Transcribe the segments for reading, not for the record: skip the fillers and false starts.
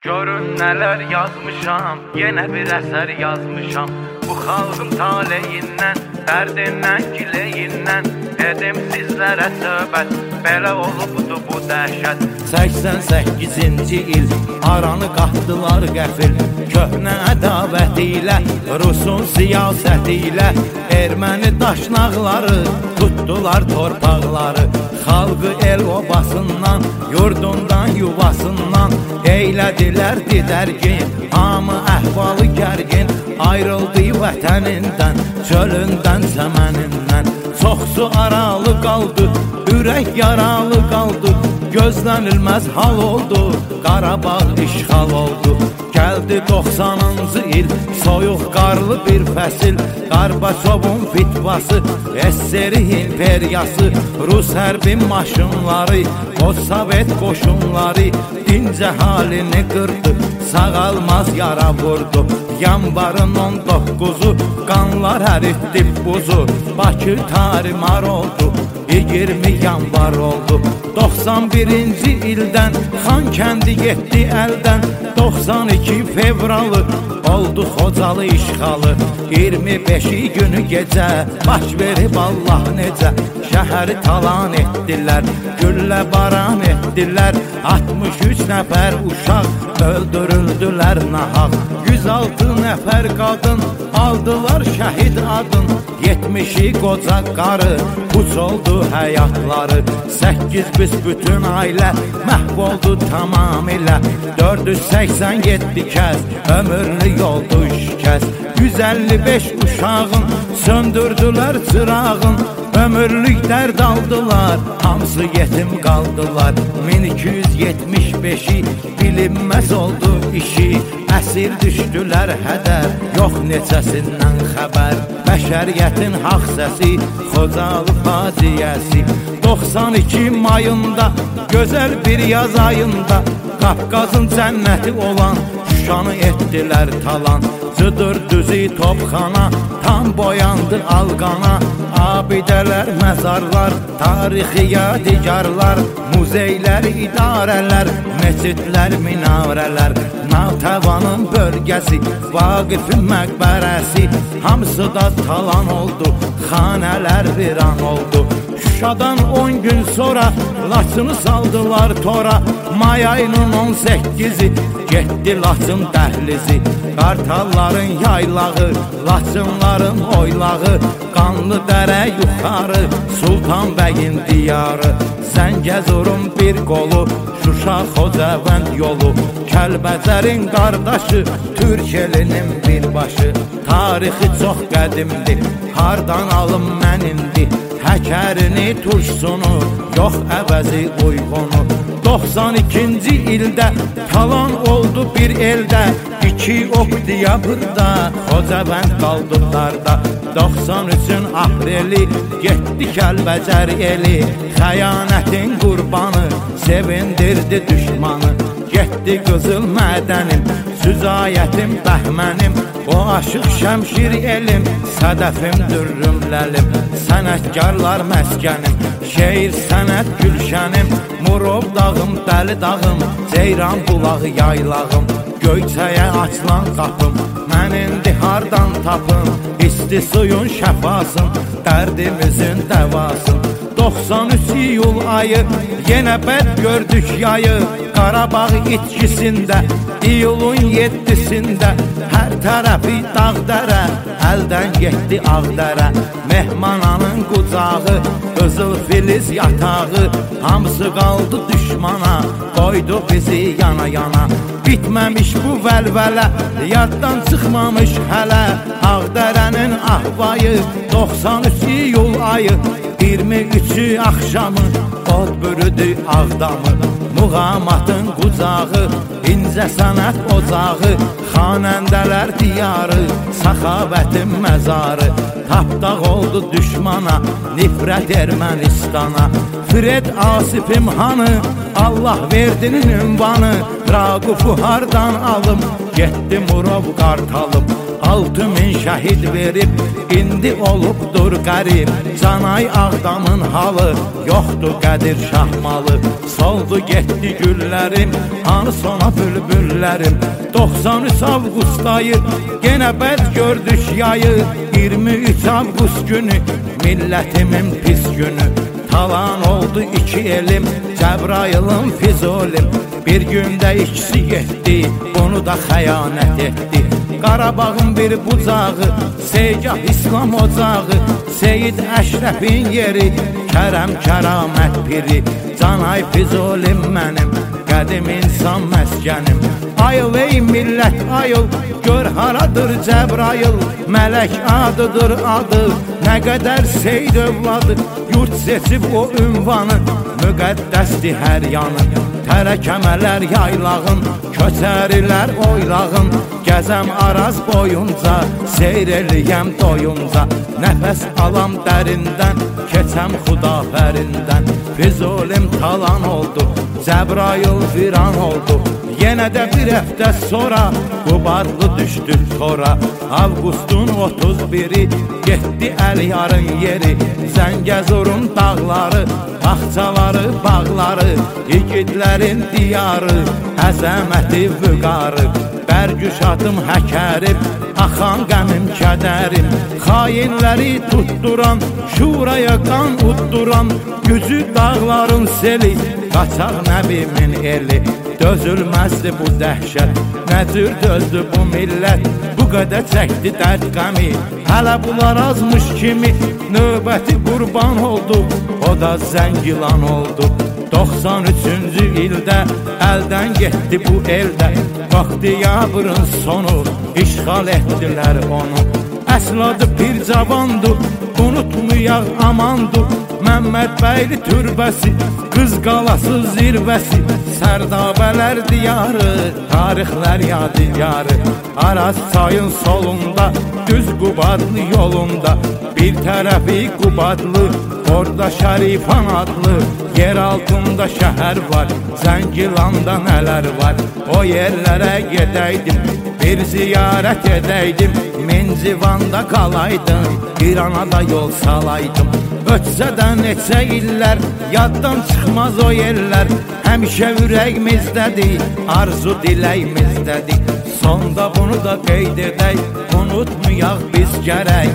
Görün nələr yazmışam, yenə bir əsər yazmışam. Bu xalqın taleyindən, dərdindən, gileyindən edim sizlərə söhbət, belə olubdu bu dəhşət. 88-ci il aranı qatdılar qəfil, köhnə ədavət ilə, Rusun siyasəti ilə. Erməni daşnaqları tutdular torpaqları, xalqı el obasından, yurdundan, yuvasından eylədilər didərgin. Hamı əhvalı gərgin, ayrıldı vətənindən, çölündən, çəmənindən. Çoxsu aralı qaldı, ürək yaralı qaldı, gözlənilməz hal oldu, Qarabağ işğal oldu. Gəldi 90-cı il, soyuq qarlı bir fəsil, Qarbaçovun fitvası, SSR imperiyası, Rus hərbi maşınları, o Sovet qoşunları dincə halini qırdı, sağalmaz yara vurdu. Yanvarın 19-u qanlar əritdi buzu, Bakı tarimar oldu, 20 yanvar oldu. 91-ci ildən Xankəndi getdi əldən, 92 fevralı oldu Xocalı işğalı. 25-i günü gecə baş verib Allah necə, şəhəri talan etdilər, güllə baran etdilər. 63 nəfər uşaq öldürüldülər nahaq, 106 nəfər qadın aldılar şəhid adın. 70-i qoca qarı puç oldu həyatları, 8 büsbütün ailə məhv oldu tamamilə. 487 kəs ömürlük oldu şikəst, 155 uşağın söndürdülər çırağın. Ömürlük dərd aldılar, hamısı yetim qaldılar. 1275-i bilinməz oldu işi, əsir düşdülər hədər, yox neçəsindən xəbər. Bəşəriyyətin haq səsi, Xocalı faciəsi. 92 mayında, gözəl bir yaz ayında, Qafqazın cənnəti olan Şuşanı etdilər talan. Cıdır düzü topxana, tam boyandı alqana. Abidələr, məzarlar, tarixi yadigarlar, muzeylər, idarələr, meçidlər, minarələr. Natəvanın bölgəsi, Vaqifin məqbərəsi, hamısı da talan oldu, xanələr viran oldu. Şuşadan 10 gün sonra Laçını saldılar tora, may ayının 18-i getdi Laçın dəhlizi. Qartalların yaylağı, Laçınların oylağı, qanlı dərə yuxarı, Sultan bəyin diyarı. Zəngəzurun bir qolu, Şuşa Xocavənd yolu, Kəlbəcərin qardaşı, Türkiyelinin birbaşı. Tarixi çox qədimdir, hardan alım mən indi, həkərini, turşsunu, yox əvəzi uygunu. 92-ci ildə talan oldu bir eldə, 2 oktyabrda Xocavənd qaldı darda. 93-ün apreli getdi Kəlbəcər eli, xəyanətin qurbanı sevindirdi düşmanı. Getdi qızıl mədənim, süzayətim, bəhmənim, o aşıq şəmşir elim, sədəfim, dürrüm, ləlim. Sənətkarlar məskənim, şeir sənət gülşənim, Murov dağım, Dəli dağım, Ceyran bulağı yaylağım. Göyçəyə açılan qapım, mən indi hardan tapım, isti suyun şəfasın, dərdimizin dəvasın. 93 iyul ayı, yenə bəd gördük yayı, Qarabağ itkisində, iyulun 7-sində, hər tərəfi dağ dərə, əldən getdi ağ dərə. Mehmananın qucağı, qızıl filiz yatağı, hamısı qaldı düşmana, qoydu bizi yana yana. Bitməmiş bu vəlvələ, yaddan çıxmamış hələ, Ağdərənin ahvayı, 93 iyul ayı, 23-ü axşamı, od bürüdü Ağdamı. Muğamatın qucağı, incə sənət ocağı, xanəndələr diyarı, səxavətin məzarı. Tapdaq oldu düşmana, nifrət Ermənistana. Fred Asifim hanı, Allah verdinin ünvanı, Raqufu hardan alım, getdi Murov Qartalım. 6000 şəhid verib, indi olubdur qərib, Canay Ağdamın halı, yoxdur qərib. Qədir Şahmalı. Soldu getdi güllərim, hanı sona bülbüllərim. 93 avqust ayı, genə bəd gördük yayı. 23 avqust günü, millətimin pis günü. Talan oldu iki elim, Cəbrayılın Füzulim. Bir gündə ikisi getdi, bunu da xəyanət etdi. Qarabağın bir bucağı, Seygah İslam ocağı. Seyid Əşrəfin yeri, Kərəm kəramət piri. Canay Füzulim mənim, qədim insan məskənim. Ayıl ey millət ayıl, gör haradır Cəbrayıl. Mələk adıdır adı, nə qədər Seyd övladı. Yurt seçib o ünvanı, müqəddəsdir hər yanı. Tərəkəmələr yaylağın, köçərilər oylağın. Gəzəm Araz boyunca, seyr eləyəm doyunca. Nəfəs alam dərindən, keçəm Xudafərindən. Füzulim talan oldu, Cəbrayıl viran oldu. Yenə də bir həftə sonra Qubarlı düşdü tora. Avqustun 31-i getdi Əliyarın yeri. Zəngəzurun dağları, bağçaları, bağları. İgidlərin diyarı, əzəməti vüqarı. Bərgüşatım həkərib, axan qəmim kədərim. Xainləri tutduran, şuraya qan udduran. Gücü dağların seli, qaçaq nəbimin eli. Dözülməzdi bu dəhşət, nə cür dözdü bu millət. Bu qədər çəkdi dərd qəmi, hələ bunlar azmış kimi. Növbəti qurban oldu, o da Zəngilan oldu. 93-cü ildə əldən getdi bu eldə. Vaxtiyabrın sonu, işğal etdilər onu. Əsl adı bir cavandı, unutmayaq amandı. Məmməd bəyli türbəsi, Qız qalası zirvəsi. Sərdabələr diyarı, tarixlər yadigarı. Araz çayın solunda, düz Qubadlı yolunda. Bir tərəfi Qubadlı, orada Şərifan adlı. Yer altında şəhər var, Zəngilanda nələr var. O yerlərə gedəydim, bir ziyarət edəydim. Mincivanda qalaydım, İrana da yol salaydım. Ötsə də neçə illər, yaddan çıxmaz o yerlər. Həmişə ürəyimizdədir, arzu diləyimizdədir. Sonda bunu da qeyd edək, unutmayaq biz gərək.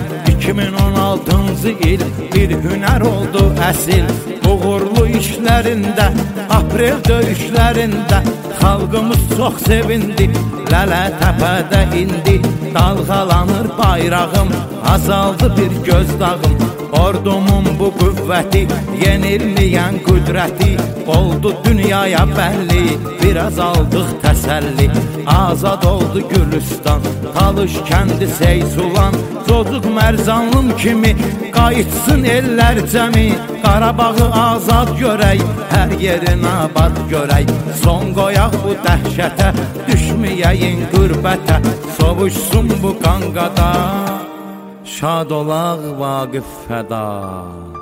2016-cı il bir hünər oldu əsil. Uğurlu işlərində, aprel döyüşlərində xalqımız çox sevindi. Lələ təpədə indi, dalğalanır bayrağım. Azaldı bir gözdağım, ordumun bu qüvvəti, yenilməyən qüdrəti oldu dünyaya bəlli. Biraz aldıq təsəlli, azad oldu Gülüstan. Talış kəndi Seysulan, Cocuq Mərzanlım kimi qayıtsın ellər cəmi. Qarabağı azad görək, hər yerin abad görək. Son qoyaq bu dəhşətə, düşməyəyin qürbətə. Sovuşsun bu qanqada, şad olaq Vaqif fəda.